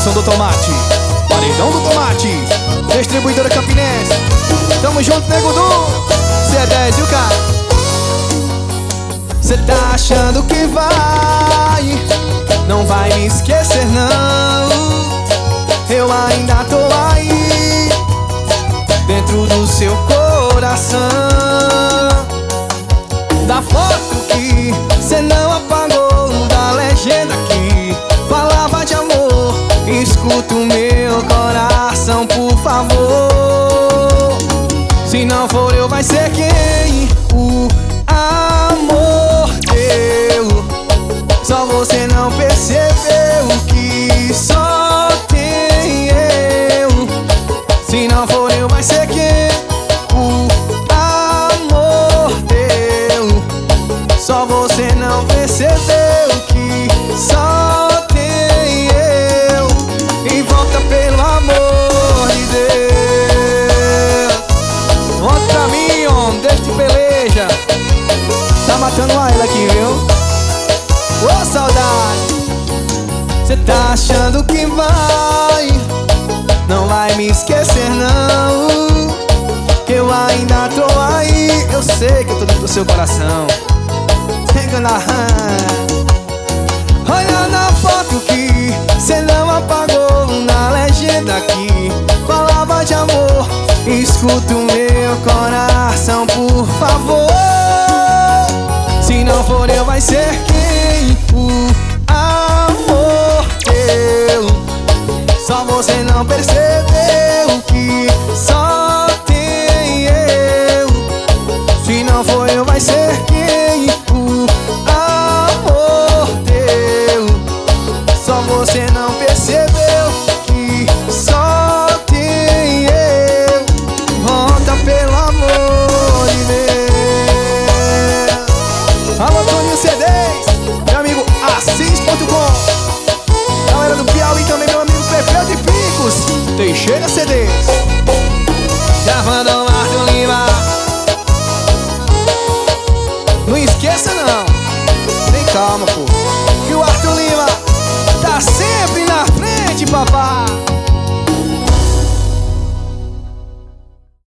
Produção do Tomate, Paredão do Tomate, Distribuidora Campinense. Tamo junto, nego duro, C10 e o cara. Cê tá achando que não vai me esquecer não. Eu ainda tô aí, dentro do seu coração. Da foto que cê não apagou, da legenda que falava de amor. Escuta o meu coração, por favor. Se não for eu, vai ser quem? O amor teu. Só você não percebeu que só tem eu. Se não for eu, vai ser quem? O amor teu. Só você não percebeu que só tem eu. E volta pelo amor de Deus. Volta pra mim, homem, deixa de peleja. Tá matando a ela aqui, viu? Ô, saudade. Cê tá achando que não vai me esquecer não. Que eu ainda tô aí. Eu sei que eu tô dentro do seu coração. Olha na foto que cê não apagou, na legenda que falava de amor. Escuta o meu coração, por favor. Se não for eu, vai ser quem? O amor teu. Só você não percebeu que só tem eu. Se não for eu, vai ser quem? O amor teu. Só você não percebeu que só tem eu. Volta pelo amor de Deus. Alô, Toninho C10, meu amigo Assis.com, galera do Piauí também, meu amigo Pepeu de Picos, Teixeira CDs. Gravando o Arthur Lima. Não esqueça não, tem calma, pô, que o Arthur Lima tá sempre na frente, papai.